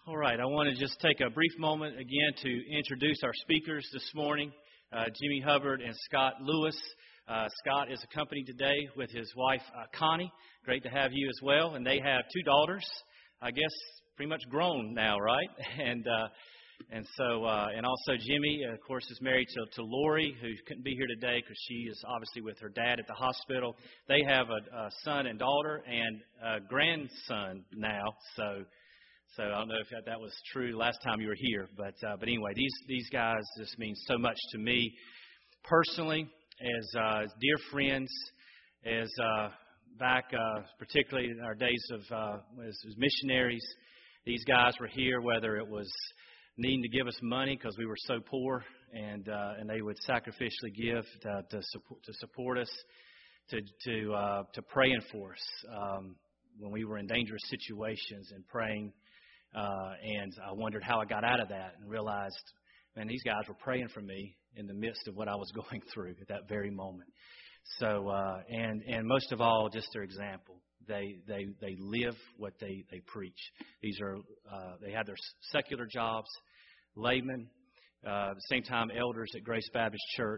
All right, I want to just take a brief moment again to introduce our speakers this morning, Jimmy Hubbard and Scott Lewis. Scott is accompanied today with his wife, Connie. Great to have you as well. And they have two daughters, I guess pretty much grown now, right? And also Jimmy, of course, is married to Lori, who couldn't be here today because she is obviously with her dad at the hospital. They have a son and daughter and a grandson now, So I don't know if that was true last time you were here, but anyway, these guys just mean so much to me personally, as dear friends, as back particularly in our days of as missionaries. These guys were here, whether it was needing to give us money because we were so poor, and they would sacrificially give to support us, to praying for us when we were in dangerous situations and praying. And I wondered how I got out of that and realized, man, these guys were praying for me in the midst of what I was going through at that very moment. So, and most of all, just their example. They live what they preach. These are, they have their secular jobs, laymen, at the same time elders at Grace Baptist Church.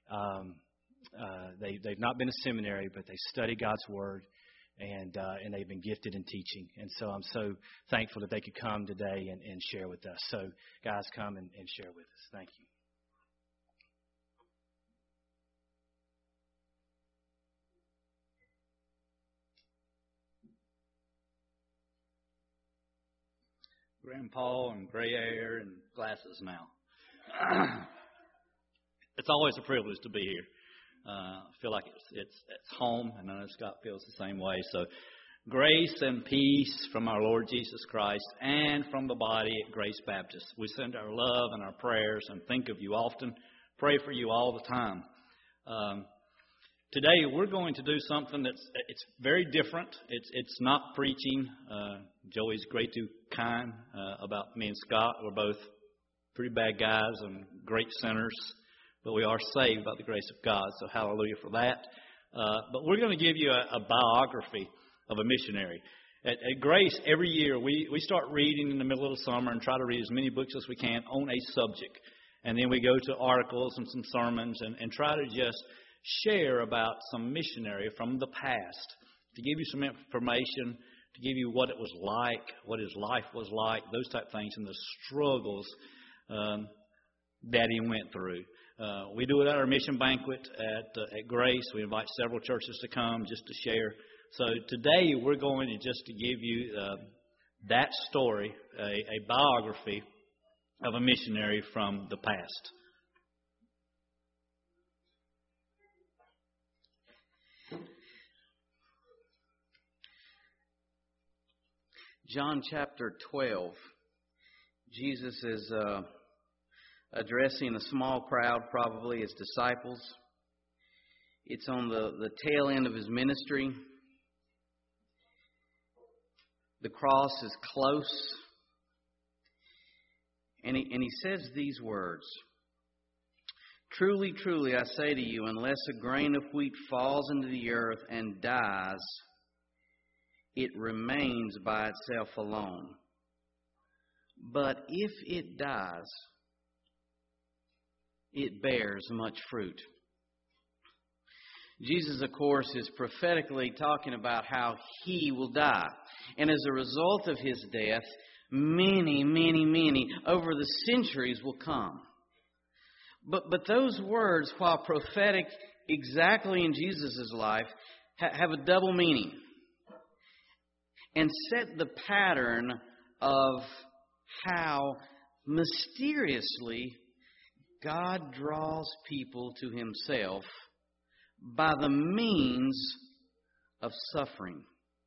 They've not been to seminary, but they study God's Word. And they've been gifted in teaching. And so I'm so thankful that they could come today and share with us. So, guys, come and share with us. Thank you. Grandpa and gray hair and glasses now. It's always a privilege to be here. I feel like it's home, and I know Scott feels the same way. So grace and peace from our Lord Jesus Christ and from the body at Grace Baptist. We send our love and our prayers and think of you often, pray for you all the time. Today we're going to do something it's very different. It's not preaching. Joey's great too kind about me and Scott. We're both pretty bad guys and great sinners. But we are saved by the grace of God, so hallelujah for that. But we're going to give you a biography of a missionary. At Grace, every year, we start reading in the middle of the summer and try to read as many books as we can on a subject. And then we go to articles and some sermons and try to just share about some missionary from the past, to give you some information, to give you what it was like, what his life was like, those type of things, and the struggles that he went through. We do it at our mission banquet at Grace. We invite several churches to come just to share. So today we're going to just to give you that story, a biography of a missionary from the past. John chapter 12. Jesus is addressing a small crowd, probably his disciples. It's on the tail end of his ministry. The cross is close. And he says these words, "Truly, truly, I say to you, unless a grain of wheat falls into the earth and dies, it remains by itself alone. But if it dies, it bears much fruit." Jesus, of course, is prophetically talking about how he will die. And as a result of his death, many, over the centuries will come. But those words, while prophetic exactly in Jesus' life, have a double meaning and set the pattern of how mysteriously God draws people to himself by the means of suffering.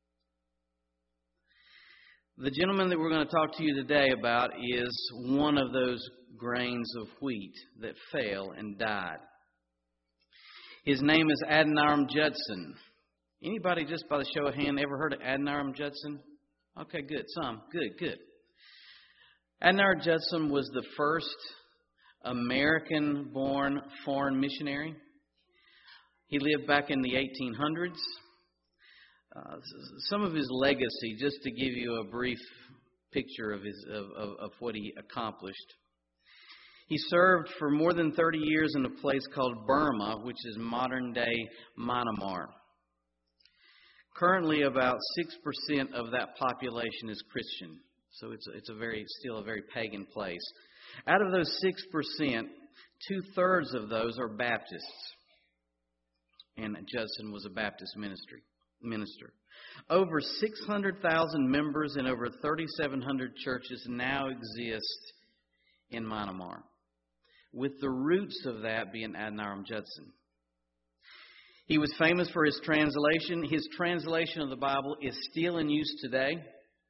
The gentleman that we're going to talk to you today about is one of those grains of wheat that fell and died. His name is Adoniram Judson. Anybody, just by the show of hand, ever heard of Adoniram Judson? Okay, good. Some. Good. Adoniram Judson was the first American-born foreign missionary. He lived back in the 1800s. Some of his legacy, just to give you a brief picture of what he accomplished. He served for more than 30 years in a place called Burma, which is modern-day Myanmar. Currently, about 6% of that population is Christian, so it's still a very pagan place. Out of those 6%, 2/3 of those are Baptists, and Judson was a Baptist minister. Over 600,000 members in over 3,700 churches now exist in Myanmar, with the roots of that being Adoniram Judson. He was famous for his translation. His translation of the Bible is still in use today.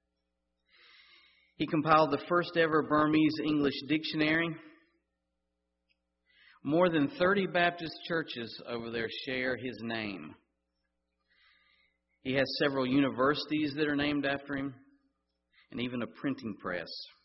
He compiled the first ever Burmese English dictionary. More than 30 Baptist churches over there share his name. He has several universities that are named after him, and even a printing press.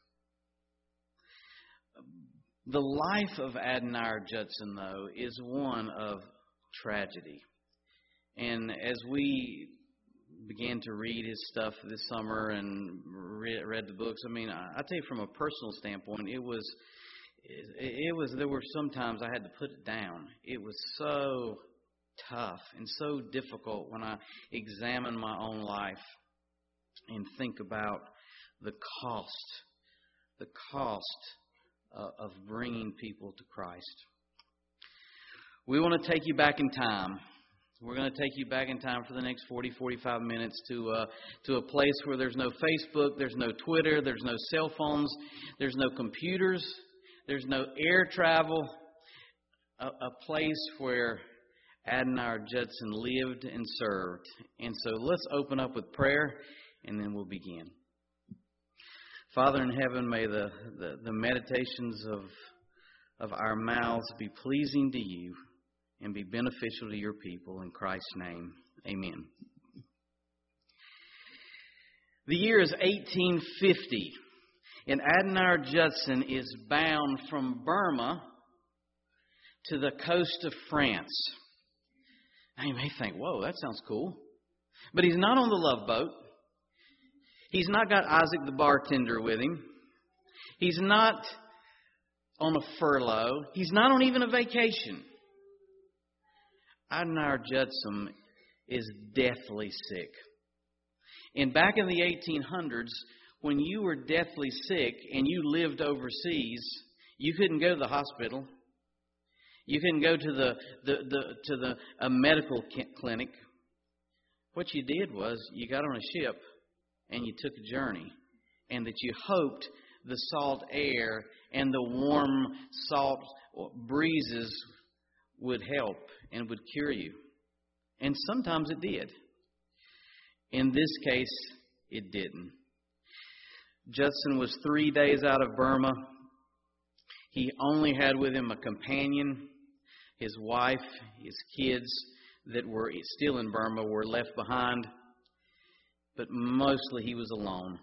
The life of Adoniram Judson, though, is one of tragedy. And as we began to read his stuff this summer and read the books, I mean, I tell you from a personal standpoint, there were some times I had to put it down. It was so tough and so difficult when I examine my own life and think about the cost of bringing people to Christ. We want to take you back in time. We're going to take you back in time for the next 45 minutes to a place where there's no Facebook, there's no Twitter, there's no cell phones, there's no computers, there's no air travel. A place where Adoniram Judson lived and served. And so let's open up with prayer, and then we'll begin. Father in heaven, may the meditations of our mouths be pleasing to you and be beneficial to your people. In Christ's name, amen. The year is 1850, and Adoniram Judson is bound from Burma to the coast of France. Now you may think, whoa, that sounds cool. But he's not on the Love Boat. He's not got Isaac the bartender with him. He's not on a furlough. He's not on even a vacation. Adoniram Judson is deathly sick. And back in the 1800s, when you were deathly sick and you lived overseas, you couldn't go to the hospital. You couldn't go to a medical clinic. What you did was you got on a ship and you took a journey, and that you hoped the salt air and the warm salt breezes would help and would cure you. And sometimes it did. In this case, it didn't. Judson was 3 days out of Burma. He only had with him a companion. His wife, his kids that were still in Burma were left behind. But mostly he was alone.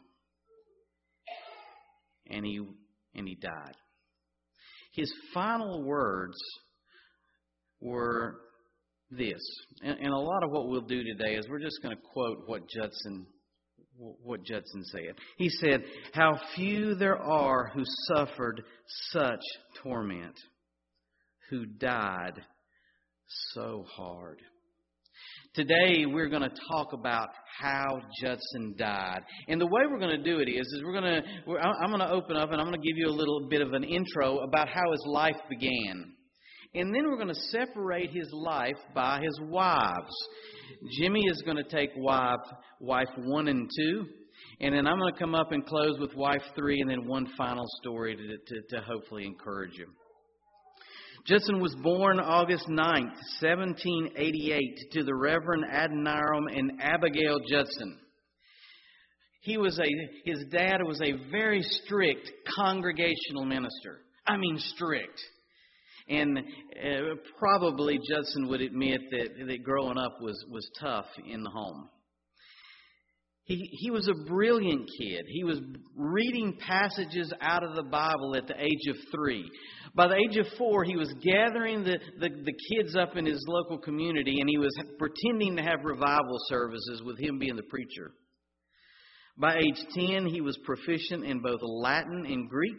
And he died. His final words were this. And a lot of what we'll do today is we're just going to quote what Judson said. He said, "How few there are who suffered such torment, who died so hard." Today we're going to talk about how Judson died. And the way we're going to do it is I'm going to open up and I'm going to give you a little bit of an intro about how his life began. And then we're going to separate his life by his wives. Jimmy is going to take wife 1 and 2. And then I'm going to come up and close with wife 3 and then one final story to hopefully encourage you. Judson was born August 9th, 1788 to the Reverend Adoniram and Abigail Judson. His dad was a very strict congregational minister. I mean strict. And probably Judson would admit that growing up was tough in the home. He was a brilliant kid. He was reading passages out of the Bible at the age of 3. By the age of 4, he was gathering the kids up in his local community, and he was pretending to have revival services with him being the preacher. By age 10, he was proficient in both Latin and Greek.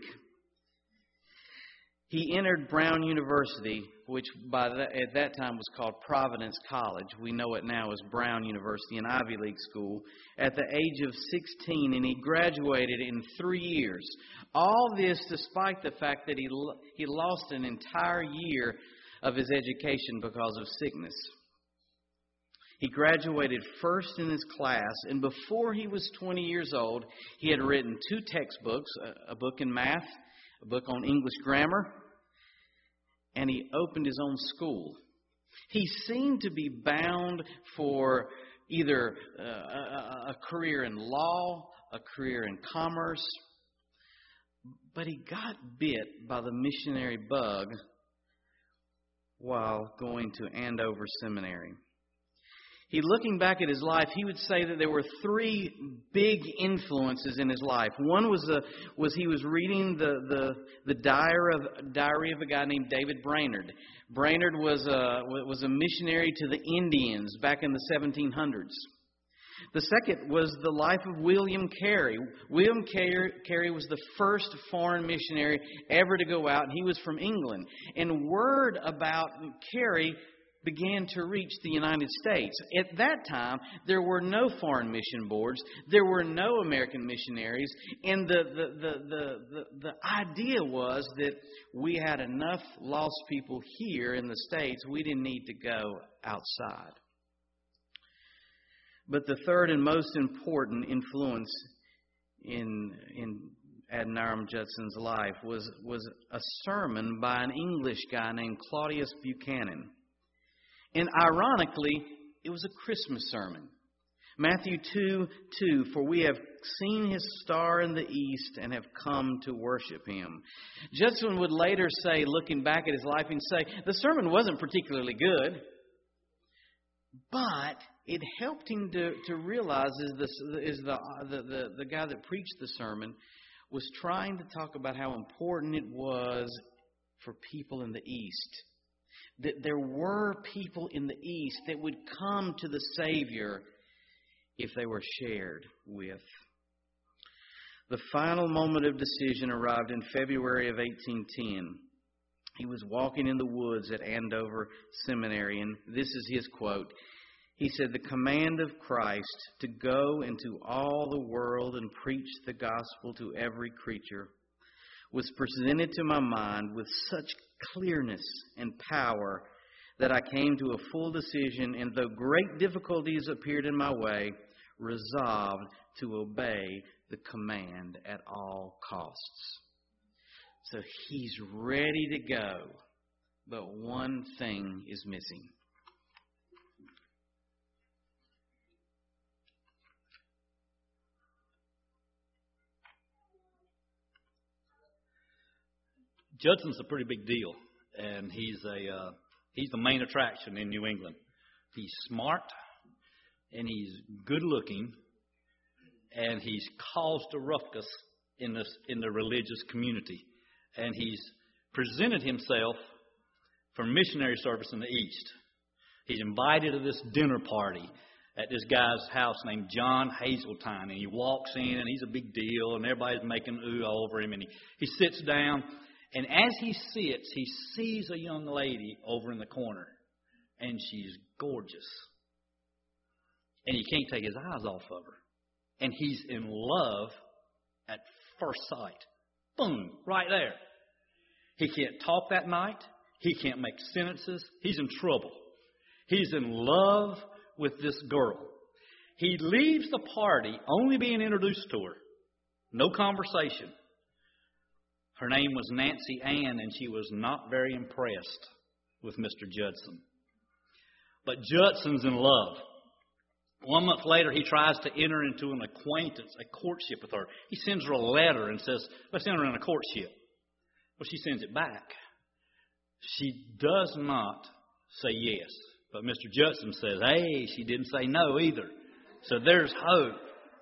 He entered Brown University, which at that time was called Providence College. We know it now as Brown University, an Ivy League school, at the age of 16, and he graduated in 3 years. All this despite the fact that he lost an entire year of his education because of sickness. He graduated first in his class, and before he was 20 years old, he had written 2 textbooks, a book in math, a book on English grammar, and he opened his own school. He seemed to be bound for either a career in law, a career in commerce, but he got bit by the missionary bug while going to Andover Seminary. Looking back at his life, he would say that there were 3 big influences in his life. One was he was reading the diary of a guy named David Brainerd. Brainerd was a missionary to the Indians back in the 1700s. The second was the life of William Carey. William Carey was the first foreign missionary ever to go out, and he was from England. And word about Carey began to reach the United States. At that time, there were no foreign mission boards. There were no American missionaries. And the idea was that we had enough lost people here in the States, we didn't need to go outside. But the third and most important influence in Adoniram Judson's life was a sermon by an English guy named Claudius Buchanan. And ironically, it was a Christmas sermon. Matthew 2:2, for we have seen his star in the east and have come to worship him. Judson would later say, looking back at his life, and say, the sermon wasn't particularly good, but it helped him to realize the guy that preached the sermon was trying to talk about how important it was for people in the East. That there were people in the East that would come to the Savior if they were shared with. The final moment of decision arrived in February of 1810. He was walking in the woods at Andover Seminary, and this is his quote. He said, the command of Christ to go into all the world and preach the gospel to every creature was presented to my mind with such clearness and power that I came to a full decision, and though great difficulties appeared in my way, resolved to obey the command at all costs. So he's ready to go, but one thing is missing. Judson's a pretty big deal, and he's the main attraction in New England. He's smart, and he's good looking, and he's caused a ruckus in the religious community, and he's presented himself for missionary service in the East. He's invited to this dinner party at this guy's house named John Hazeltine, and he walks in, and he's a big deal, and everybody's making ooh over him, and he sits down. And as he sits, he sees a young lady over in the corner, and she's gorgeous. And he can't take his eyes off of her. And he's in love at first sight. Boom, right there. He can't talk that night. He can't make sentences. He's in trouble. He's in love with this girl. He leaves the party only being introduced to her. No conversation. Her name was Nancy Ann, and she was not very impressed with Mr. Judson. But Judson's in love. 1 month later, he tries to enter into an acquaintance, a courtship with her. He sends her a letter and says, let's enter in a courtship. Well, she sends it back. She does not say yes. But Mr. Judson says, hey, she didn't say no either. So there's hope.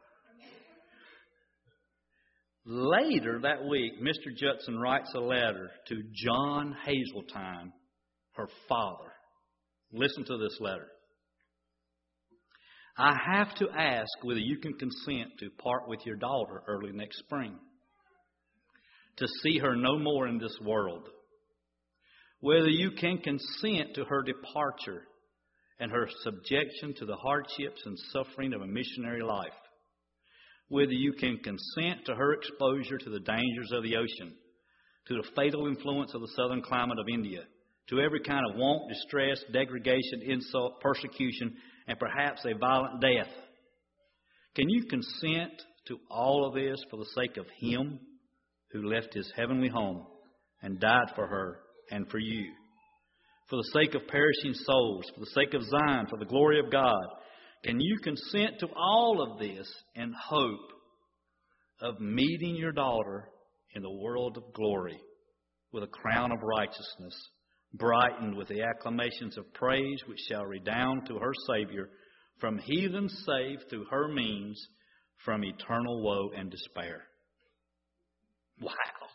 Later that week, Mr. Judson writes a letter to John Hazeltine, her father. Listen to this letter. I have to ask whether you can consent to part with your daughter early next spring, to see her no more in this world. Whether you can consent to her departure and her subjection to the hardships and suffering of a missionary life. Whether you can consent to her exposure to the dangers of the ocean, to the fatal influence of the southern climate of India, to every kind of want, distress, degradation, insult, persecution, and perhaps a violent death. Can you consent to all of this for the sake of Him who left His heavenly home and died for her and for you? For the sake of perishing souls, for the sake of Zion, for the glory of God, can you consent to all of this in hope of meeting your daughter in the world of glory with a crown of righteousness, brightened with the acclamations of praise which shall redound to her Savior, from heathens saved through her means, from eternal woe and despair? Wow.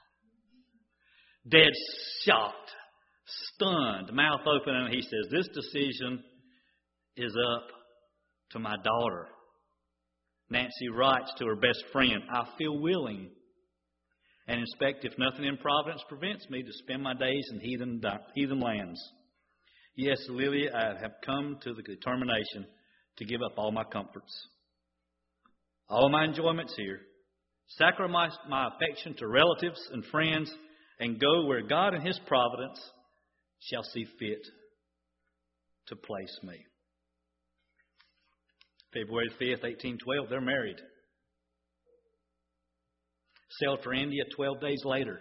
Dead shocked, stunned, mouth open, and he says, this decision is up to my daughter. Nancy writes to her best friend, I feel willing and expect, if nothing in providence prevents me, to spend my days in heathen lands. Yes, Lilia, I have come to the determination to give up all my comforts, all my enjoyments here, sacrifice my affection to relatives and friends, and go where God in His providence shall see fit to place me. February 5th, 1812, they're married. Sailed for India 12 days later.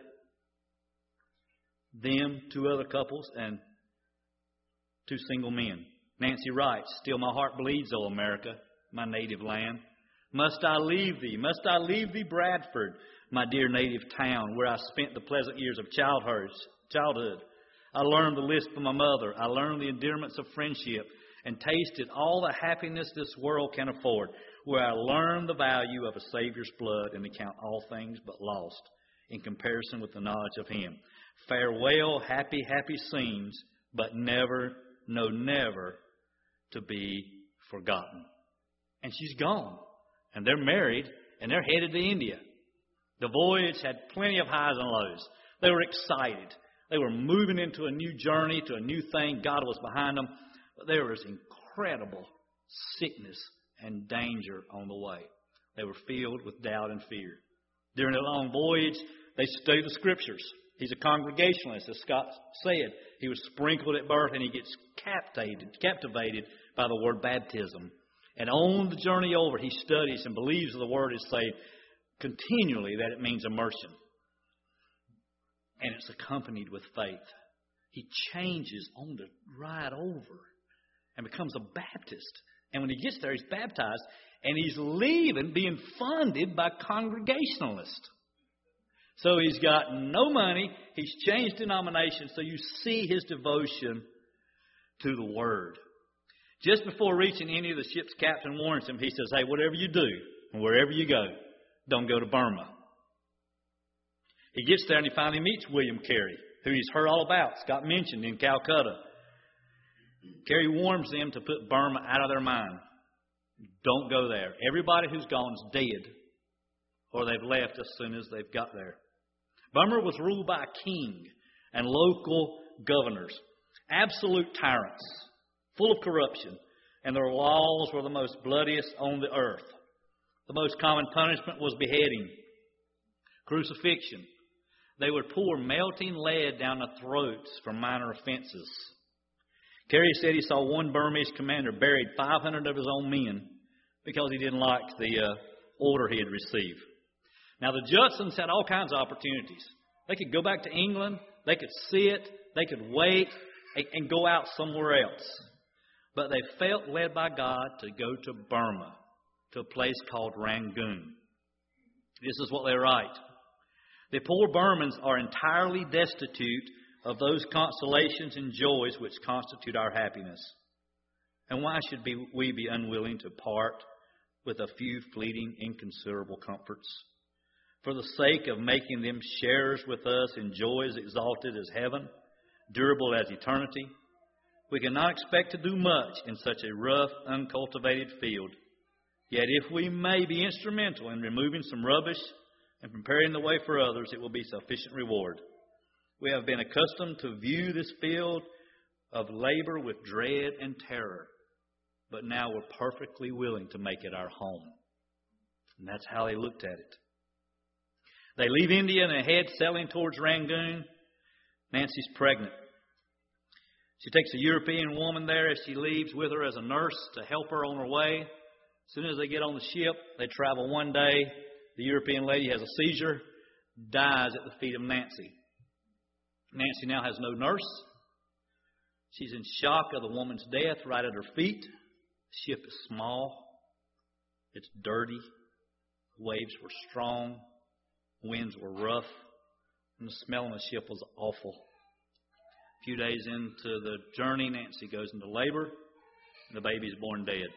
Them, two other couples, and two single men. Nancy writes, still my heart bleeds, O America, my native land. Must I leave thee? Must I leave thee, Bradford, my dear native town, where I spent the pleasant years of childhood? I learned the lisp of my mother. I learned the endearments of friendship and tasted all the happiness this world can afford, where I learned the value of a Savior's blood and account all things but lost in comparison with the knowledge of Him. Farewell, happy, happy scenes, but never, no, never to be forgotten. And she's gone. And they're married, and they're headed to India. The voyage had plenty of highs and lows. They were excited. They were moving into a new journey, to a new thing. God was behind them. But there was incredible sickness and danger on the way. They were filled with doubt and fear. During the long voyage, they studied the Scriptures. He's a Congregationalist, as Scott said. He was sprinkled at birth, and he gets captivated by the word baptism. And on the journey over, he studies and believes the word is saying continually that it means immersion. And it's accompanied with faith. He changes on the ride over and becomes a Baptist. And when he gets there, he's baptized, and he's leaving being funded by Congregationalists. So he's got no money. He's changed denominations. So you see his devotion to the Word. Just before reaching India, the ship's captain warns him. He says, hey, whatever you do and wherever you go, don't go to Burma. He gets there and he finally meets William Carey, who he's heard all about. It's got mentioned in Calcutta. Carey warns them to put Burma out of their mind. Don't go there. Everybody who's gone is dead, or they've left as soon as they've got there. Burma was ruled by a king and local governors, absolute tyrants, full of corruption, and their laws were the most bloodiest on the earth. The most common punishment was beheading, crucifixion. They would pour melting lead down the throats for minor offenses. Carey said he saw one Burmese commander buried 500 of his own men because he didn't like the order he had received. Now, the Judsons had all kinds of opportunities. They could go back to England, they could sit, they could wait, and go out somewhere else. But they felt led by God to go to Burma, to a place called Rangoon. This is what they write. The poor Burmans are entirely destitute of those consolations and joys which constitute our happiness. And why should we be unwilling to part with a few fleeting, inconsiderable comforts? For the sake of making them sharers with us in joys exalted as heaven, durable as eternity, We cannot expect to do much in such a rough, uncultivated field. Yet if we may be instrumental in removing some rubbish and preparing the way for others, it will be sufficient reward. We have been accustomed to view this field of labor with dread and terror, but now we're perfectly willing to make it our home. And that's how they looked at it. They leave India and they head sailing towards Rangoon. Nancy's pregnant. She takes a European woman there as she leaves with her as a nurse to help her on her way. As soon as they get on the ship, they travel one day. The European lady has a seizure, dies at the feet of Nancy. Nancy now has no nurse. She's in shock of the woman's death right at her feet. The ship is small. It's dirty. The waves were strong. Winds were rough. And the smell on the ship was awful. A few days into the journey, Nancy goes into labor. And the baby is born dead.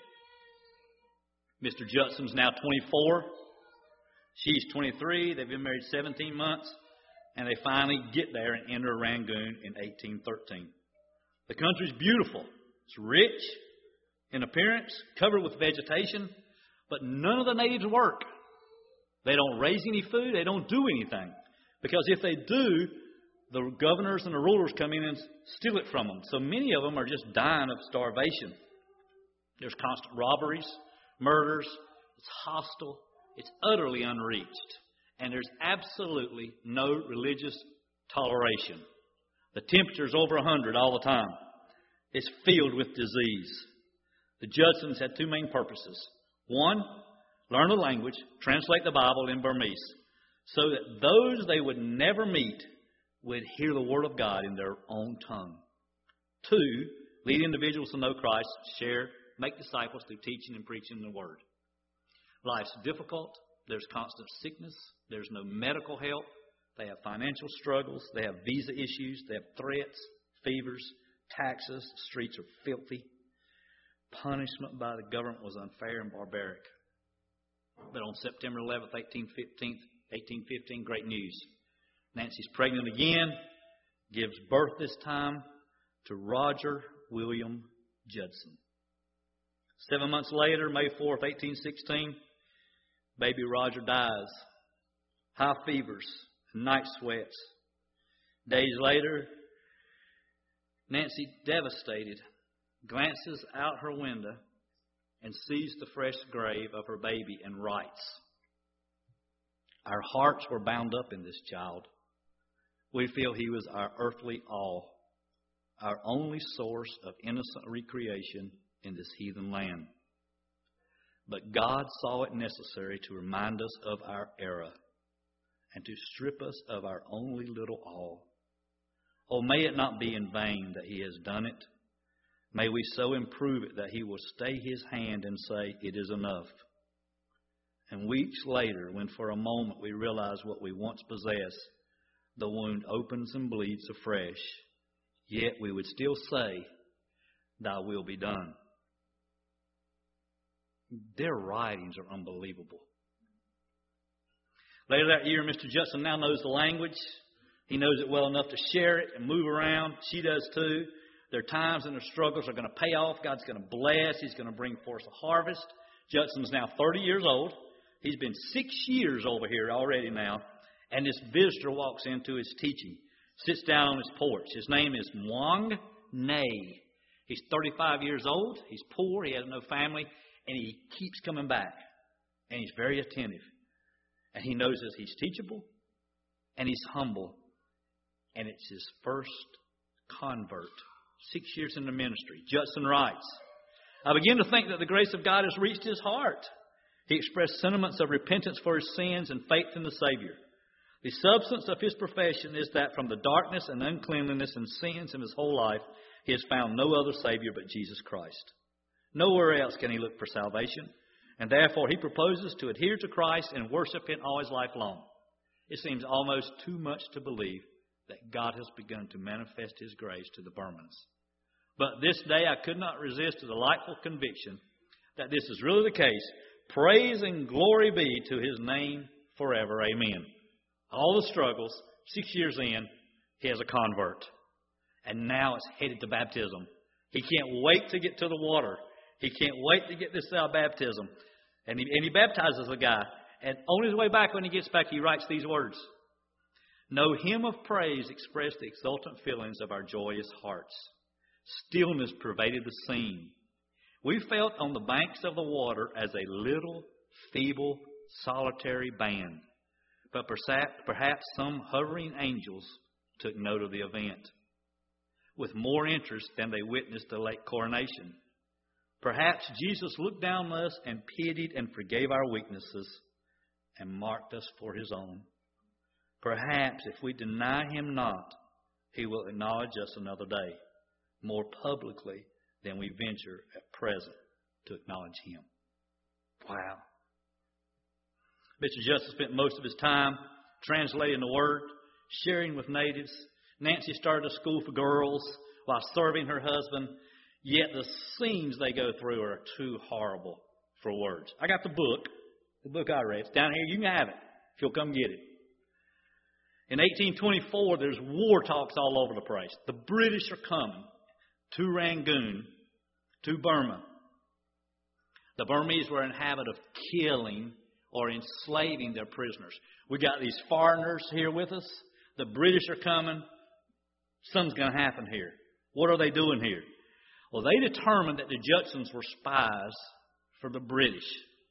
Mr. Judson's now 24. She's 23. They've been married 17 months. And they finally get there and enter Rangoon in 1813. The country's beautiful. It's rich in appearance, covered with vegetation, but none of the natives work. They don't raise any food. They don't do anything. Because if they do, the governors and the rulers come in and steal it from them. So many of them are just dying of starvation. There's constant robberies, murders. It's hostile. It's utterly unreached. And there's absolutely no religious toleration. The temperature's over 100 all the time. It's filled with disease. The Judsons had two main purposes. One, learn the language, translate the Bible in Burmese, so that those they would never meet would hear the Word of God in their own tongue. Two, lead individuals to know Christ, share, make disciples through teaching and preaching the Word. Life's difficult. There's constant sickness. There's no medical help. They have financial struggles. They have visa issues. They have threats, fevers, taxes. The streets are filthy. Punishment by the government was unfair and barbaric. But on September 11th, 1815, great news. Nancy's pregnant again, gives birth this time to Roger William Judson. 7 months later, May 4th, 1816, baby Roger dies. High fevers, night sweats. Days later, Nancy, devastated, glances out her window and sees the fresh grave of her baby and writes, "Our hearts were bound up in this child. We feel he was our earthly all, our only source of innocent recreation in this heathen land. But God saw it necessary to remind us of our error and to strip us of our only little all. Oh, may it not be in vain that He has done it. May we so improve it that He will stay His hand and say, 'It is enough.' And weeks later, when for a moment we realize what we once possessed, the wound opens and bleeds afresh. Yet we would still say, 'Thy will be done.'" Their writings are unbelievable. Later that year, Mr. Judson now knows the language. He knows it well enough to share it and move around. She does too. Their times and their struggles are going to pay off. God's going to bless. He's going to bring forth a harvest. Judson's now 30 years old. He's been 6 years over here already now. And this visitor walks into his teaching, sits down on his porch. His name is Muang Nay. He's 35 years old. He's poor. He has no family. And he keeps coming back. And he's very attentive. And he knows that he's teachable. And he's humble. And it's his first convert. 6 years in the ministry. Judson writes, "I begin to think that the grace of God has reached his heart. He expressed sentiments of repentance for his sins and faith in the Savior. The substance of his profession is that from the darkness and uncleanliness and sins in his whole life, he has found no other Savior but Jesus Christ. Nowhere else can he look for salvation, and therefore he proposes to adhere to Christ and worship Him all his life long. It seems almost too much to believe that God has begun to manifest His grace to the Burmans. But this day I could not resist a delightful conviction that this is really the case. Praise and glory be to His name forever. Amen." All the struggles, 6 years in, he has a convert. And now it's headed to baptism. He can't wait to get to the water. He can't wait to get this baptism. And he baptizes the guy. And on his way back, when he gets back, he writes these words. No hymn of praise expressed the exultant feelings of our joyous hearts. Stillness pervaded the scene. We felt on the banks of the water as a little, feeble, solitary band. But perhaps some hovering angels took note of the event with more interest than they witnessed the late coronation. Perhaps Jesus looked down on us and pitied and forgave our weaknesses and marked us for His own. Perhaps if we deny Him not, He will acknowledge us another day, more publicly than we venture at present to acknowledge Him. Wow. Mr. Judson spent most of his time translating the Word, sharing with natives. Nancy started a school for girls while serving her husband. Yet the scenes they go through are too horrible for words. I got the book I read. It's down here. You can have it if you'll come get it. In 1824, there's war talks all over the place. The British are coming to Rangoon, to Burma. The Burmese were in habit of killing or enslaving their prisoners. We got these foreigners here with us. The British are coming. Something's going to happen here. What are they doing here? Well, they determined that the Judsons were spies for the British.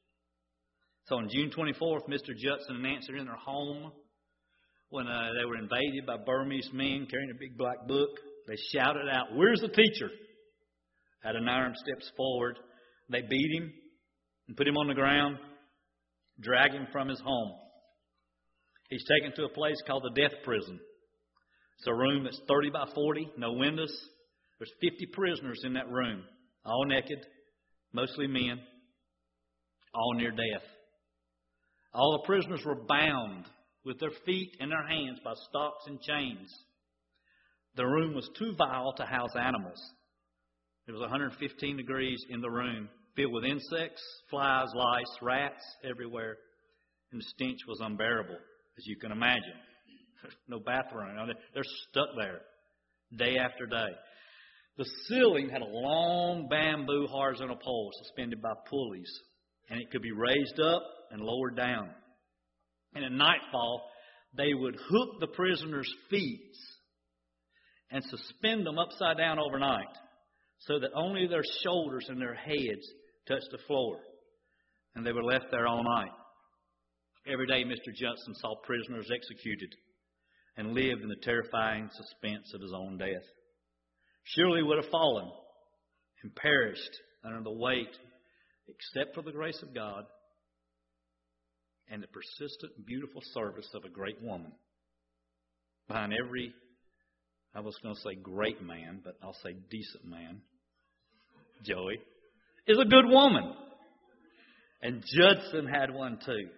So on June 24th, Mr. Judson and Nancy were in their home when they were invaded by Burmese men carrying a big black book. They shouted out, "Where's the teacher?" Adoniram steps forward. They beat him and put him on the ground, drag him from his home. He's taken to a place called the death prison. It's a room that's 30 by 40, no windows. There's 50 prisoners in that room, all naked, mostly men, all near death. All the prisoners were bound with their feet and their hands by stocks and chains. The room was too vile to house animals. It was 115 degrees in the room, filled with insects, flies, lice, rats everywhere. And the stench was unbearable, as you can imagine. There's no bathroom. They're stuck there day after day. The ceiling had a long bamboo horizontal pole suspended by pulleys, and it could be raised up and lowered down. And at nightfall, they would hook the prisoners' feet and suspend them upside down overnight so that only their shoulders and their heads touched the floor. And they were left there all night. Every day, Mr. Judson saw prisoners executed and lived in the terrifying suspense of his own death. Surely would have fallen and perished under the weight, except for the grace of God and the persistent, beautiful service of a great woman. Behind every, I was going to say great man, but I'll say decent man, Joey, is a good woman. And Judson had one too.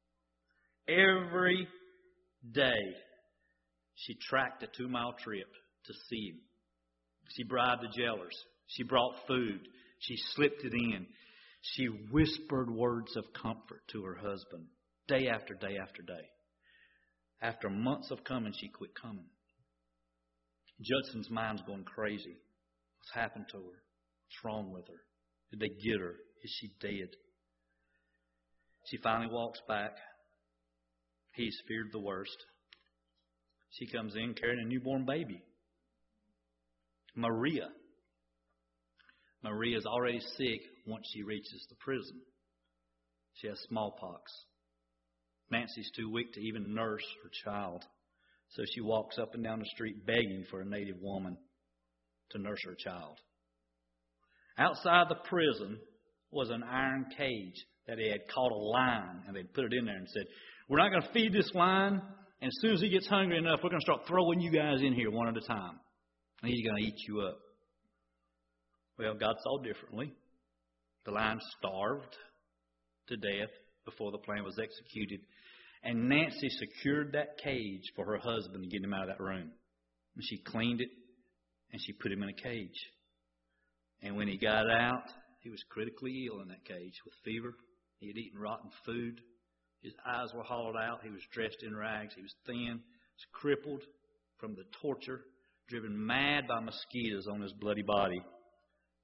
Every day she tracked a 2-mile trip to see him. She bribed the jailers. She brought food. She slipped it in. She whispered words of comfort to her husband day after day after day. After months of coming, she quit coming. Judson's mind's going crazy. What's happened to her? What's wrong with her? Did they get her? Is she dead? She finally walks back. He's feared the worst. She comes in carrying a newborn baby. Maria. Maria's already sick once she reaches the prison. She has smallpox. Nancy's too weak to even nurse her child. So she walks up and down the street begging for a native woman to nurse her child. Outside the prison was an iron cage that they had caught a lion, and they'd put it in there and said, "We're not going to feed this lion, and as soon as he gets hungry enough, we're going to start throwing you guys in here one at a time. And he's going to eat you up." Well, God saw differently. The lion starved to death before the plan was executed. And Nancy secured that cage for her husband to get him out of that room. And she cleaned it, and she put him in a cage. And when he got out, he was critically ill in that cage with fever. He had eaten rotten food. His eyes were hollowed out. He was dressed in rags. He was thin. He was crippled from the torture, driven mad by mosquitoes on his bloody body.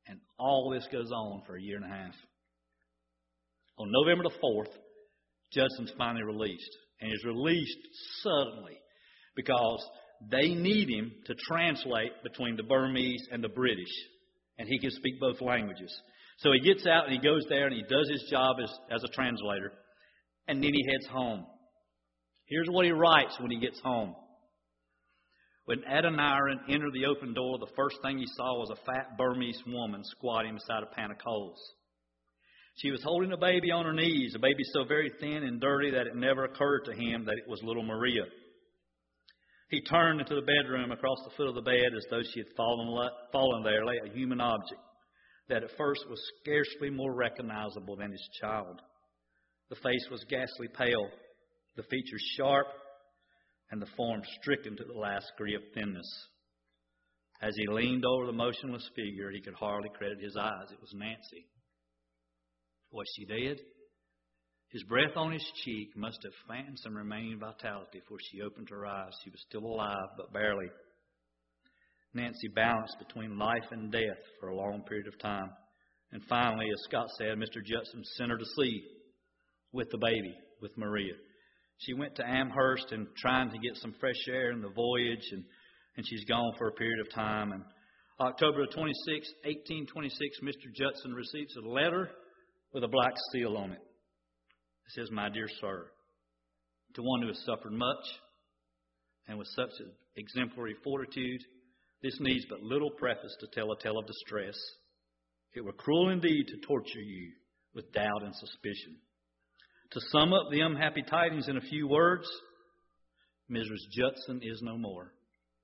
And all this goes on for a year and a half. On November the 4th, Judson's finally released. And he's released suddenly because they need him to translate between the Burmese and the British. And he can speak both languages. So he gets out and he goes there and he does his job as a translator. And then he heads home. Here's what he writes when he gets home. When Adoniram entered the open door, the first thing he saw was a fat Burmese woman squatting beside a pan of coals. She was holding a baby on her knees, a baby so very thin and dirty that it never occurred to him that it was little Maria. He turned into the bedroom. Across the foot of the bed, as though she had fallen there, lay a human object that at first was scarcely more recognizable than his child. The face was ghastly pale, the features sharp, and the form stricken to the last degree of thinness. As he leaned over the motionless figure, he could hardly credit his eyes. It was Nancy. Was she dead? His breath on his cheek must have fanned some remaining vitality, for she opened her eyes. She was still alive, but barely. Nancy balanced between life and death for a long period of time. And finally, as Scott said, Mr. Judson sent her to sea with the baby, with Maria. She went to Amherst and trying to get some fresh air in the voyage, and she's gone for a period of time. And October 26, 1826, Mr. Judson receives a letter with a black seal on it. It says, "My dear sir, to one who has suffered much and with such exemplary fortitude, this needs but little preface to tell a tale of distress. It were cruel indeed to torture you with doubt and suspicion. To sum up the unhappy tidings in a few words, Mrs. Judson is no more.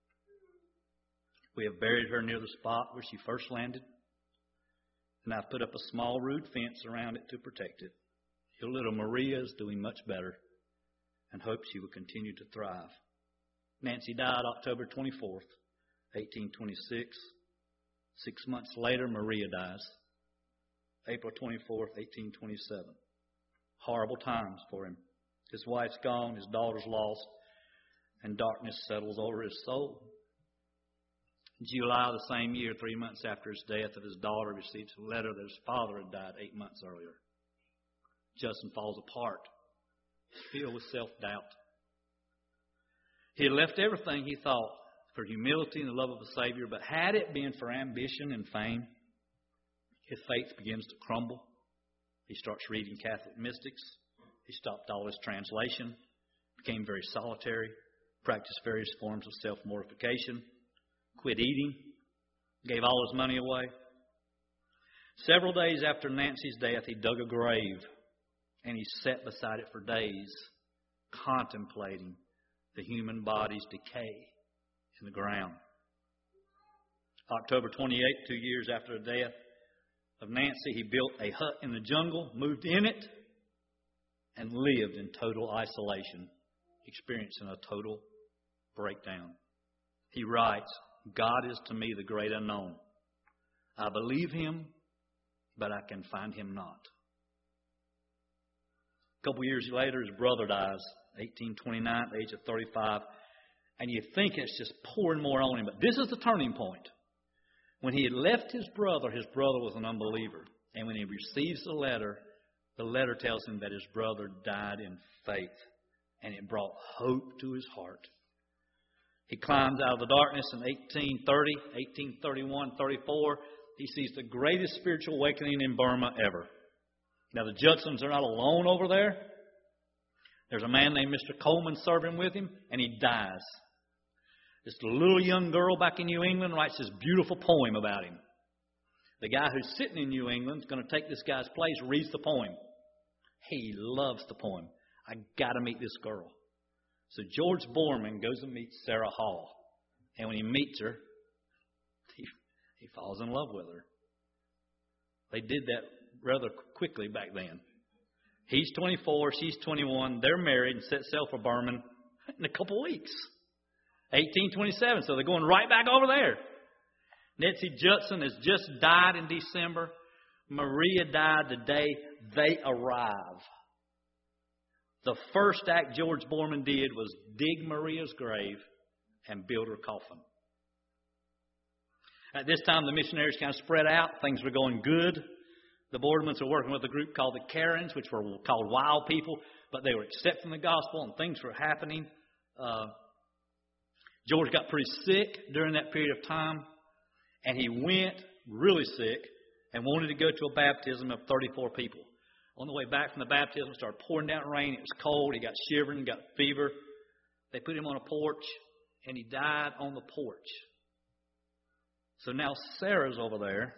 We have buried her near the spot where she first landed, and I've put up a small rude fence around it to protect it. Your little Maria is doing much better and hope she will continue to thrive." Nancy died October 24th, 1826. 6 months later, Maria dies. April 24th, 1827. Horrible times for him. His wife's gone, his daughter's lost, and darkness settles over his soul. In July of the same year, 3 months after his death, his daughter receives a letter that his father had died 8 months earlier. Judson falls apart, filled with self-doubt. He had left everything, he thought, for humility and the love of the Savior, but had it been for ambition and fame, his faith begins to crumble. He starts reading Catholic mystics. He stopped all his translation, became very solitary, practiced various forms of self-mortification, quit eating, gave all his money away. Several days after Nancy's death, he dug a grave, and he sat beside it for days, contemplating the human body's decay in the ground. October 28, 2 years after the death of Nancy, he built a hut in the jungle, moved in it, and lived in total isolation, experiencing a total breakdown. He writes, "God is to me the great unknown. I believe Him, but I can find Him not." A couple years later, his brother dies, 1829, at the age of 35. And you think it's just pouring more on him. But this is the turning point. When he had left his brother was an unbeliever. And when he receives the letter tells him that his brother died in faith. And it brought hope to his heart. He climbs out of the darkness in 1830, 1831, 34. He sees the greatest spiritual awakening in Burma ever. Now, the Judsons are not alone over there. There's a man named Mr. Coleman serving with him, and he dies. This little young girl back in New England writes this beautiful poem about him. The guy who's sitting in New England is going to take this guy's place, reads the poem. He loves the poem. I got to meet this girl. So George Borman goes and meets Sarah Hall. And when he meets her, he falls in love with her. They did that rather quickly back then. He's 24, she's 21. They're married and set sail for Burma in a couple weeks. 1827, so they're going right back over there. Nancy Judson has just died in December. Maria died the day they arrive. The first act George Borman did was dig Maria's grave and build her coffin. At this time, the missionaries kind of spread out. Things were going good. The Boardmans were working with a group called the Karens, which were called wild people, but they were accepting the gospel and things were happening. George got pretty sick during that period of time, and he went really sick and wanted to go to a baptism of 34 people. On the way back from the baptism, it started pouring down rain. It was cold. He got shivering, got fever. They put him on a porch, and he died on the porch. So now Sarah's over there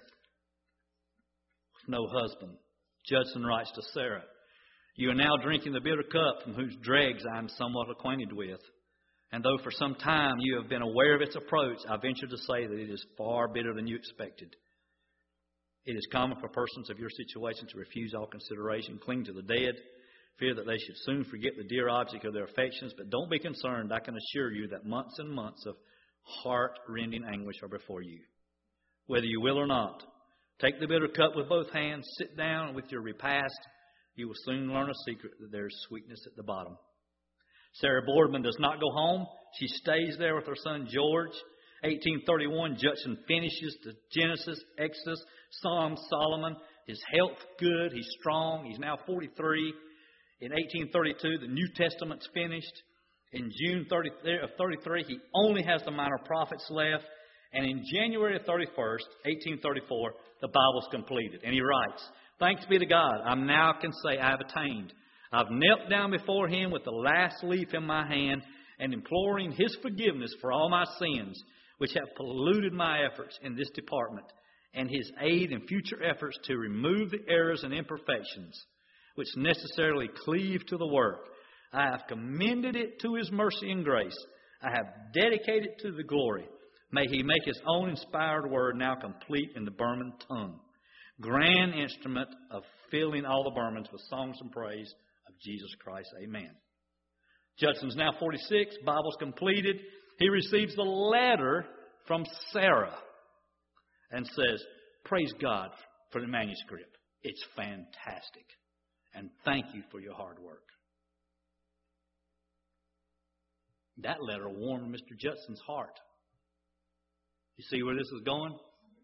with no husband. Judson writes to Sarah, "You are now drinking the bitter cup from whose dregs I am somewhat acquainted with. And though for some time you have been aware of its approach, I venture to say that it is far bitter than you expected. It is common for persons of your situation to refuse all consideration, cling to the dead, fear that they should soon forget the dear object of their affections. But don't be concerned. I can assure you that months and months of heart-rending anguish are before you. Whether you will or not, take the bitter cup with both hands, sit down with your repast. You will soon learn a secret that there is sweetness at the bottom." Sarah Boardman does not go home. She stays there with her son George. 1831, Judson finishes the Genesis, Exodus, Psalm, Solomon. His health good. He's strong. He's now 43. In 1832, the New Testament's finished. In June of 33, he only has the Minor Prophets left. And in January of 31st, 1834, the Bible's completed. And he writes, "Thanks be to God, I now can say I have attained. I've knelt down before Him with the last leaf in my hand and imploring His forgiveness for all my sins, which have polluted my efforts in this department, and His aid in future efforts to remove the errors and imperfections which necessarily cleave to the work. I have commended it to His mercy and grace. I have dedicated it to the glory. May He make His own inspired word now complete in the Burman tongue, grand instrument of filling all the Burmans with songs and praise of Jesus Christ. Amen." Judson's now 46. Bible's completed. He receives the letter from Sarah and says, "Praise God for the manuscript. It's fantastic. And thank you for your hard work." That letter warmed Mr. Judson's heart. You see where this is going?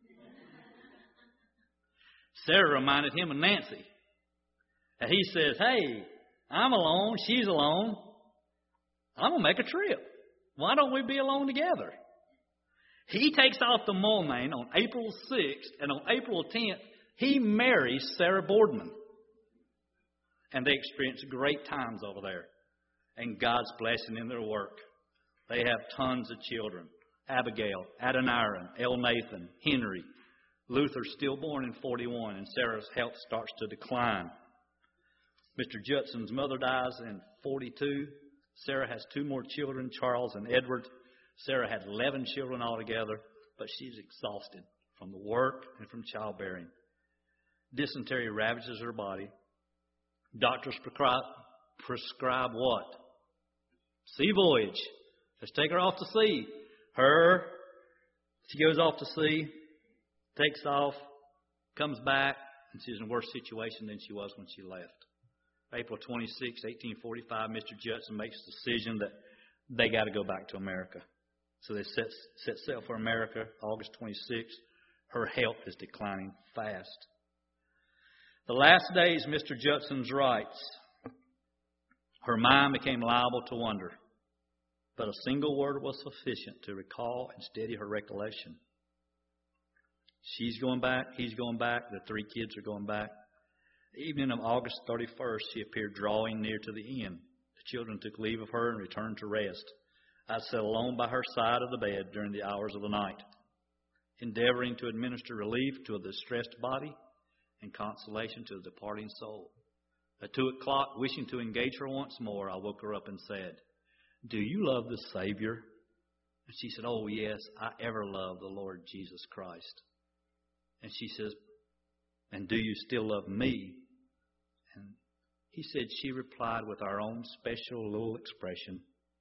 Sarah reminded him of Nancy. And he says, "Hey, I'm alone. She's alone. I'm going to make a trip. Why don't we be alone together?" He takes off to Moulmein on April 6th, and on April 10th, he marries Sarah Boardman. And they experience great times over there and God's blessing in their work. They have tons of children. Abigail, Adoniram, Elnathan, Henry. Luther's stillborn in 41, and Sarah's health starts to decline. Mr. Judson's mother dies in 42. Sarah has 2 more children, Charles and Edward. Sarah had 11 children altogether, but she's exhausted from the work and from childbearing. Dysentery ravages her body. Doctors prescribe what? Sea voyage. Let's take her off to sea. She goes off to sea, takes off, comes back, and she's in a worse situation than she was when she left. April 26, 1845, Mr. Judson makes the decision that they got to go back to America. So they set sail for America, August 26. Her health is declining fast. The last days, Mr. Judson's writes, her mind became liable to wonder, but a single word was sufficient to recall and steady her recollection. She's going back, he's going back, the 3 kids are going back. The evening of August 31st, she appeared drawing near to the end. The children took leave of her and returned to rest. I sat alone by her side of the bed during the hours of the night, endeavoring to administer relief to a distressed body and consolation to a departing soul. At 2 o'clock, wishing to engage her once more, I woke her up and said, "Do you love the Savior?" And she said, "Oh, yes, I ever loved the Lord Jesus Christ." And she says, "And do you still love me?" And he said, she replied with our own special little expression.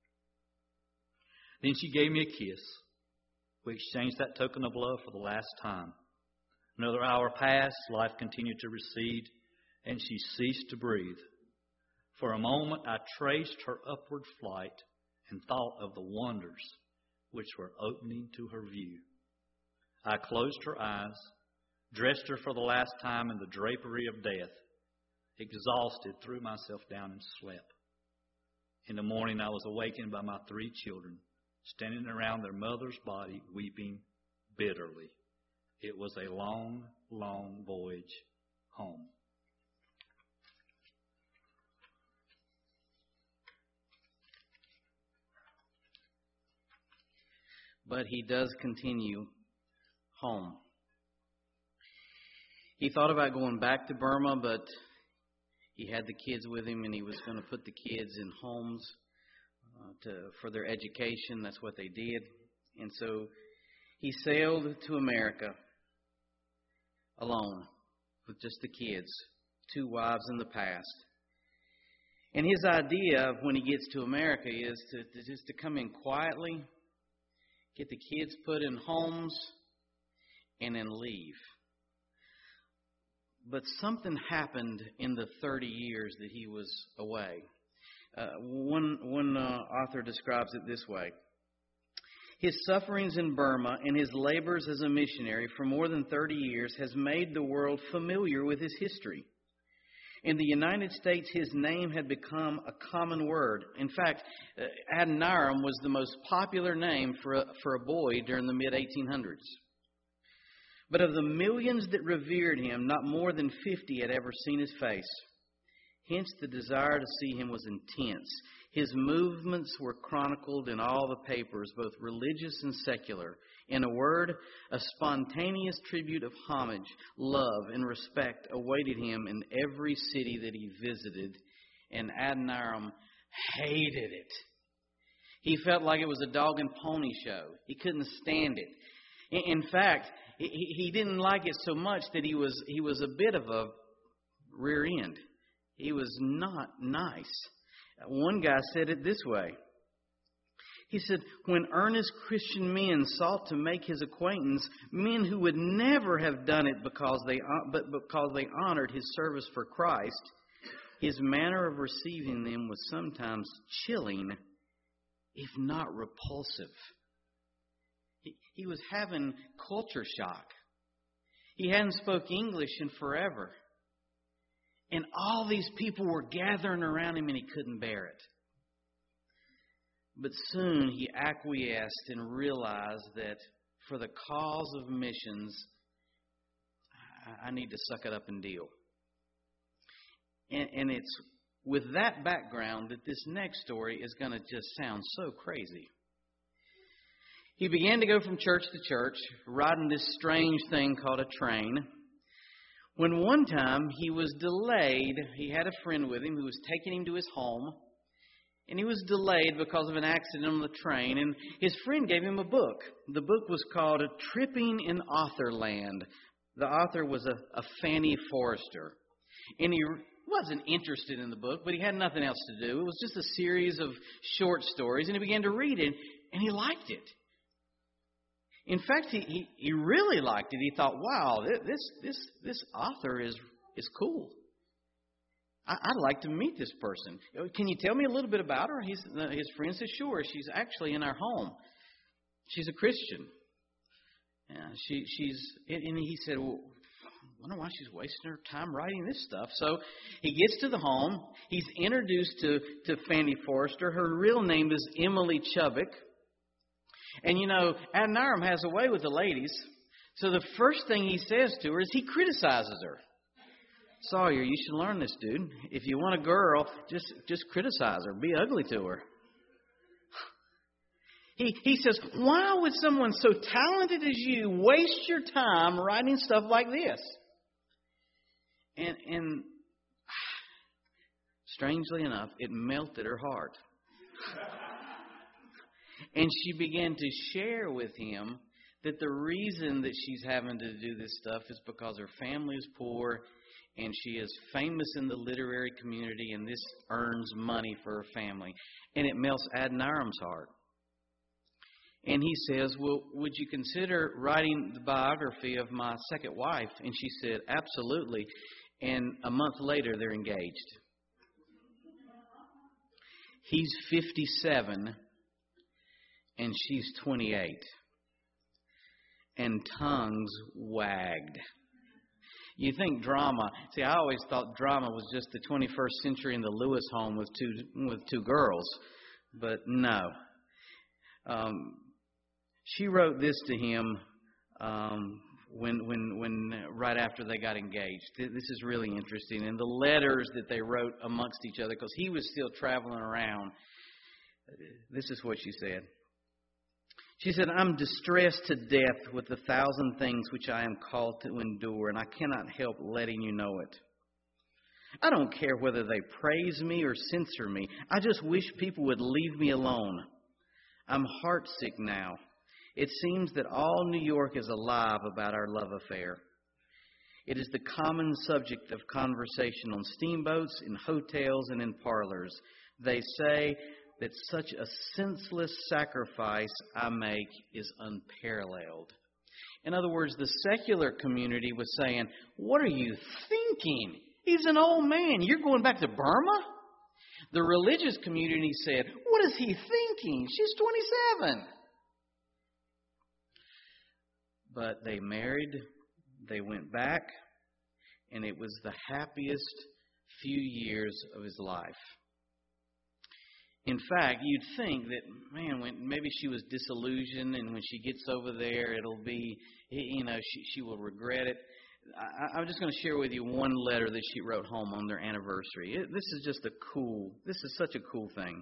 Then she gave me a kiss. We exchanged that token of love for the last time. Another hour passed, life continued to recede, and she ceased to breathe. For a moment I traced her upward flight and thought of the wonders which were opening to her view. I closed her eyes, dressed her for the last time in the drapery of death. Exhausted, threw myself down and slept. In the morning, I was awakened by my 3 children, standing around their mother's body, weeping bitterly. It was a long, long voyage home. But he does continue home. He thought about going back to Burma, but he had the kids with him, and he was going to put the kids in homes for their education. That's what they did. And so he sailed to America alone with just the kids, 2 wives in the past. And his idea of when he gets to America is to come in quietly, get the kids put in homes, and then leave. But something happened in the 30 years that he was away. One author describes it this way. His sufferings in Burma and his labors as a missionary for more than 30 years has made the world familiar with his history. In the United States, his name had become a common word. In fact, Adoniram was the most popular name for a boy during the mid-1800s. But of the millions that revered him, not more than 50 had ever seen his face. Hence, the desire to see him was intense. His movements were chronicled in all the papers, both religious and secular. In a word, a spontaneous tribute of homage, love, and respect awaited him in every city that he visited, and Adoniram hated it. He felt like it was a dog and pony show. He couldn't stand it. In fact, he didn't like it so much that he was a bit of a rear end. He was not nice. One guy said it this way. He said, when earnest Christian men sought to make his acquaintance, men who would never have done it because they honored his service for Christ, his manner of receiving them was sometimes chilling, if not repulsive. He was having culture shock. He hadn't spoke English in forever. And all these people were gathering around him and he couldn't bear it. But soon he acquiesced and realized that for the cause of missions, I need to suck it up and deal. And it's with that background that this next story is going to just sound so crazy. He began to go from church to church, riding this strange thing called a train. When one time he was delayed, he had a friend with him who was taking him to his home, and he was delayed because of an accident on the train, and his friend gave him a book. The book was called Tripping in Authorland. The author was a Fanny Forrester, and he wasn't interested in the book, but he had nothing else to do. It was just a series of short stories, and he began to read it, and he liked it. In fact, he really liked it. He thought, wow, this author is cool. I'd like to meet this person. Can you tell me a little bit about her? His friend said, sure. She's actually in our home. She's a Christian. And he said, well, I wonder why she's wasting her time writing this stuff. So he gets to the home. He's introduced to Fanny Forrester. Her real name is Emily Chubbuck. And you know, Adoniram has a way with the ladies. So the first thing he says to her is he criticizes her. Sawyer, you should learn this, dude. If you want a girl, just criticize her. Be ugly to her. He says, why would someone so talented as you waste your time writing stuff like this? And strangely enough, it melted her heart. And she began to share with him that the reason that she's having to do this stuff is because her family is poor and she is famous in the literary community, and this earns money for her family. And it melts Adoniram's heart. And he says, well, would you consider writing the biography of my second wife? And she said, absolutely. And a month later, they're engaged. He's 57. And she's 28. and tongues wagged. You think drama. See, I always thought drama was just the 21st century in the Lewis home with two girls. But no. She wrote this to him when right after they got engaged. This is really interesting. And the letters that they wrote amongst each other, because he was still traveling around. This is what she said. She said, I'm distressed to death with 1,000 things which I am called to endure, and I cannot help letting you know it. I don't care whether they praise me or censor me. I just wish people would leave me alone. I'm heartsick now. It seems that all New York is alive about our love affair. It is the common subject of conversation on steamboats, in hotels, and in parlors. They say that such a senseless sacrifice I make is unparalleled. In other words, the secular community was saying, what are you thinking? He's an old man. You're going back to Burma? The religious community said, what is he thinking? She's 27. But they married, they went back, and it was the happiest few years of his life. In fact, you'd think that, man, when maybe she was disillusioned, and when she gets over there, it'll be, she will regret it. I'm just going to share with you one letter that she wrote home on their anniversary. This is such a cool thing.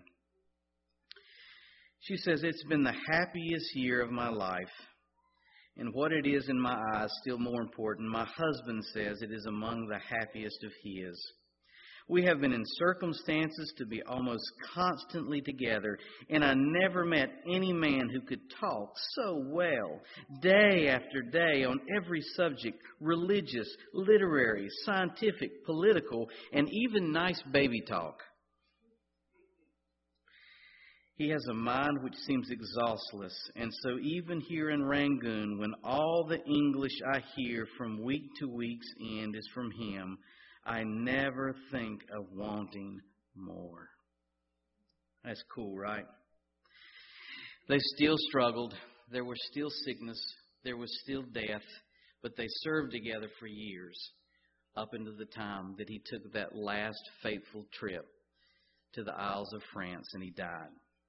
She says, it's been the happiest year of my life. And what it is in my eyes, still more important, my husband says it is among the happiest of his. We have been in circumstances to be almost constantly together, and I never met any man who could talk so well, day after day, on every subject, religious, literary, scientific, political, and even nice baby talk. He has a mind which seems exhaustless, and so even here in Rangoon, when all the English I hear from week to week's end is from him, I never think of wanting more. That's cool, right? They still struggled. There was still sickness. There was still death. But they served together for years, up into the time that he took that last fateful trip to the Isles of France and he died.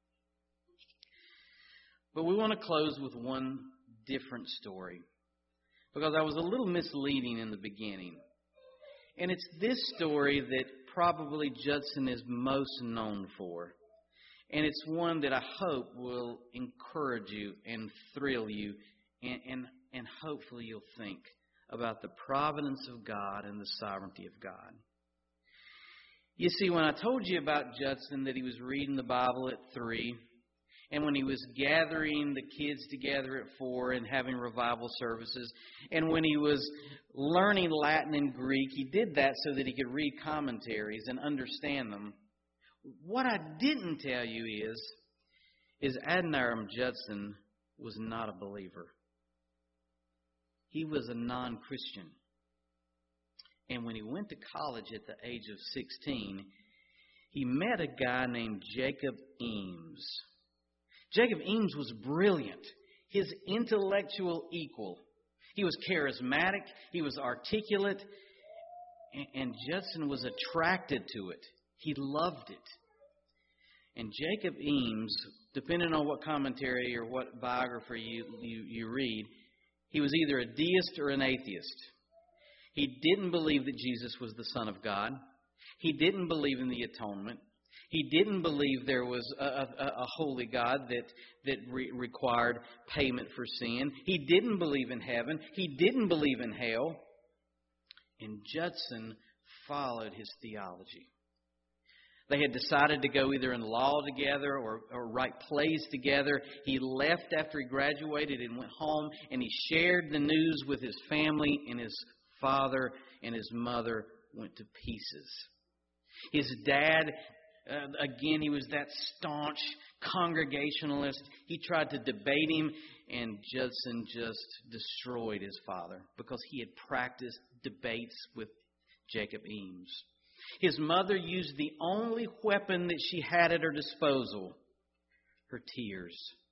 But we want to close with one different story, because I was a little misleading in the beginning. And it's this story that probably Judson is most known for. And it's one that I hope will encourage you and thrill you, and hopefully you'll think about the providence of God and the sovereignty of God. You see, when I told you about Judson, that he was reading the Bible at 3, and when he was gathering the kids together at 4 and having revival services, and when he was learning Latin and Greek, he did that so that he could read commentaries and understand them. What I didn't tell you is Adoniram Judson was not a believer. He was a non-Christian. And when he went to college at the age of 16, he met a guy named Jacob Eames. Jacob Eames was brilliant, his intellectual equal. He was charismatic, he was articulate, and Judson was attracted to it. He loved it. And Jacob Eames, depending on what commentary or what biography you read, he was either a deist or an atheist. He didn't believe that Jesus was the Son of God. He didn't believe in the atonement. He didn't believe there was a holy God that required payment for sin. He didn't believe in heaven. He didn't believe in hell. And Judson followed his theology. They had decided to go either in law together or write plays together. He left after he graduated and went home, and he shared the news with his family, and his father and his mother went to pieces. His dad, again, he was that staunch Congregationalist. He tried to debate him, and Judson just destroyed his father because he had practiced debates with Jacob Eames. His mother used the only weapon that she had at her disposal, her tears.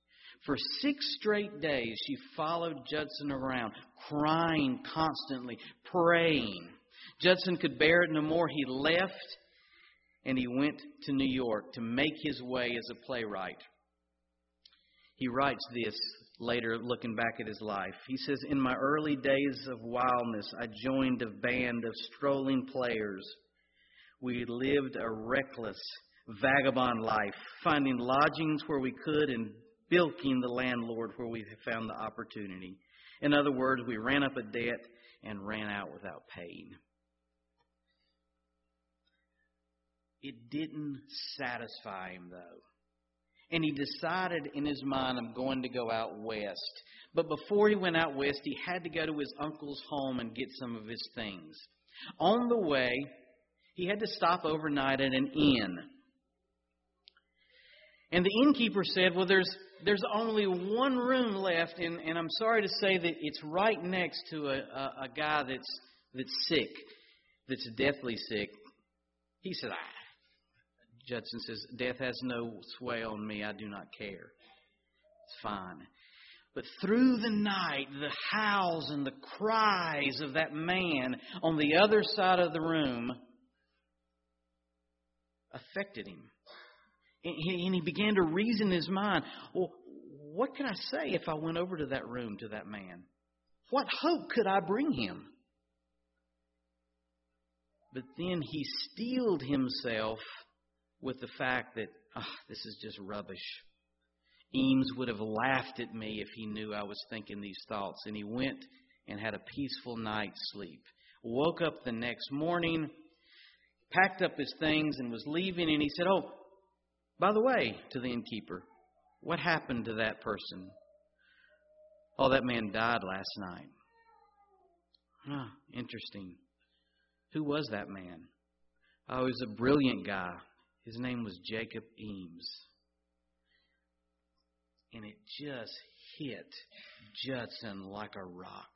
For 6 straight days, she followed Judson around, crying constantly, praying. Judson could bear it no more. He left, and he went to New York to make his way as a playwright. He writes this later, looking back at his life. He says, "In my early days of wildness, I joined a band of strolling players. We lived a reckless, vagabond life, finding lodgings where we could and bilking the landlord where we found the opportunity. In other words, we ran up a debt and ran out without paying." It didn't satisfy him, though. And he decided in his mind, I'm going to go out west. But before he went out west, he had to go to his uncle's home and get some of his things. On the way, he had to stop overnight at an inn. And the innkeeper said, well, there's only one room left, and I'm sorry to say that it's right next to a guy that's sick, that's deathly sick. He said, Judson says, "Death has no sway on me. I do not care. It's fine." But through the night, the howls and the cries of that man on the other side of the room affected him. And he began to reason in his mind, well, what could I say if I went over to that room to that man? What hope could I bring him? But then he steeled himself with the fact that, this is just rubbish. Eames would have laughed at me if he knew I was thinking these thoughts. And he went and had a peaceful night's sleep. Woke up the next morning, packed up his things and was leaving. And he said, "Oh, by the way," to the innkeeper, "what happened to that person?" "Oh, that man died last night." Interesting. Who was that man? Oh, he was a brilliant guy. His name was Jacob Eames. And it just hit Judson like a rock.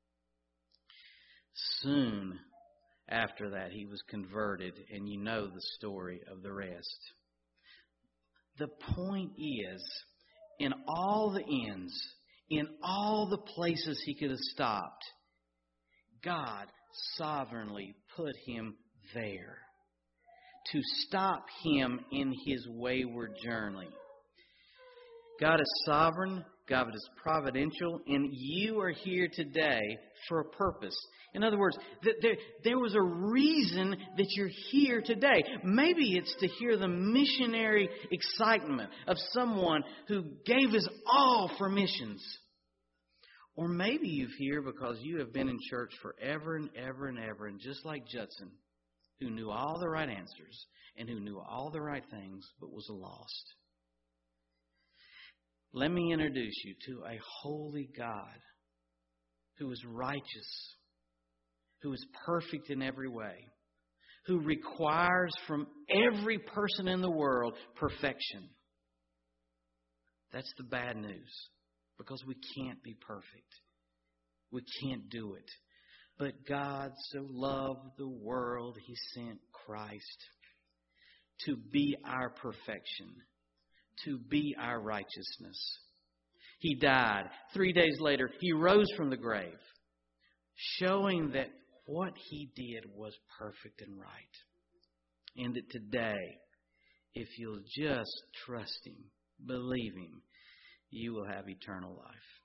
Soon after that, he was converted, and you know the story of the rest. The point is, in all the inns, in all the places he could have stopped, God sovereignly put him there to stop him in his wayward journey. God is sovereign, God is providential, and you are here today for a purpose. In other words, there was a reason that you're here today. Maybe it's to hear the missionary excitement of someone who gave his all for missions. Or maybe you're here because you have been in church forever and ever and ever, and just like Judson, who knew all the right answers and who knew all the right things but was lost. Let me introduce you to a holy God who is righteous, who is perfect in every way, who requires from every person in the world perfection. That's the bad news, because we can't be perfect. We can't do it. But God so loved the world, He sent Christ to be our perfection, to be our righteousness. He died. 3 days later, He rose from the grave, showing that what He did was perfect and right. And that today, if you'll just trust Him, believe Him, you will have eternal life.